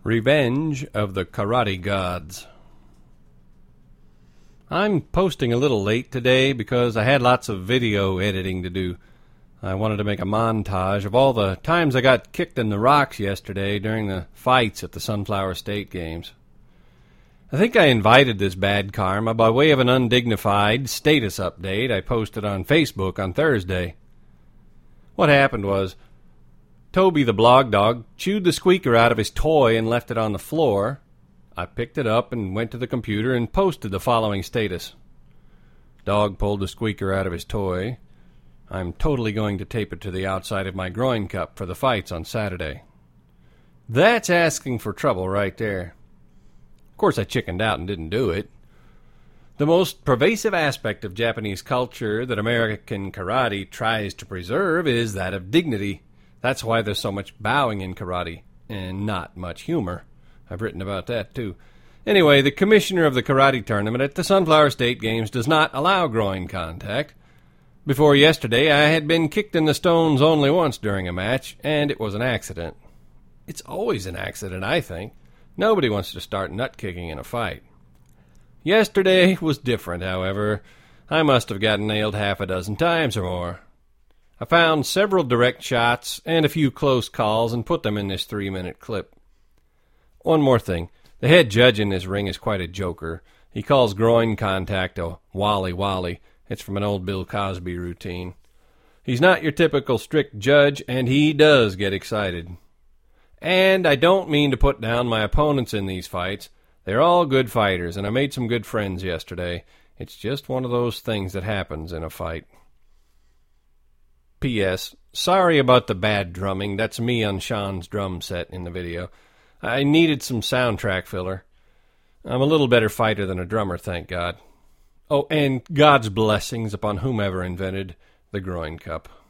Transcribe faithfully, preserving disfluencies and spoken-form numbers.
Revenge of the Karate Gods. I'm posting a little late today because I had lots of video editing to do. I wanted to make a montage of all the times I got kicked in the rocks yesterday during the fights at the Sunflower State Games. I think I invited this bad karma by way of an undignified status update I posted on Facebook on Thursday. What happened was, Toby the blog dog chewed the squeaker out of his toy and left it on the floor. I picked it up and went to the computer and posted the following status. Dog pulled the squeaker out of his toy. I'm totally going to tape it to the outside of my groin cup for the fights on Saturday. That's asking for trouble right there. Of course, I chickened out and didn't do it. The most pervasive aspect of Japanese culture that American karate tries to preserve is that of dignity. That's why there's so much bowing in karate, and not much humor. I've written about that, too. Anyway, the commissioner of the karate tournament at the Sunflower State Games does not allow groin contact. Before yesterday, I had been kicked in the stones only once during a match, and it was an accident. It's always an accident, I think. Nobody wants to start nut-kicking in a fight. Yesterday was different, however. I must have gotten nailed half a dozen times or more. I found several direct shots and a few close calls and put them in this three-minute clip. One more thing. The head judge in this ring is quite a joker. He calls groin contact a wally wally. It's from an old Bill Cosby routine. He's not your typical strict judge, and he does get excited. And I don't mean to put down my opponents in these fights. They're all good fighters, and I made some good friends yesterday. It's just one of those things that happens in a fight. P S. Sorry about the bad drumming. That's me on Sean's drum set in the video. I needed some soundtrack filler. I'm a little better fighter than a drummer, thank God. Oh, and God's blessings upon whomever invented the groin cup.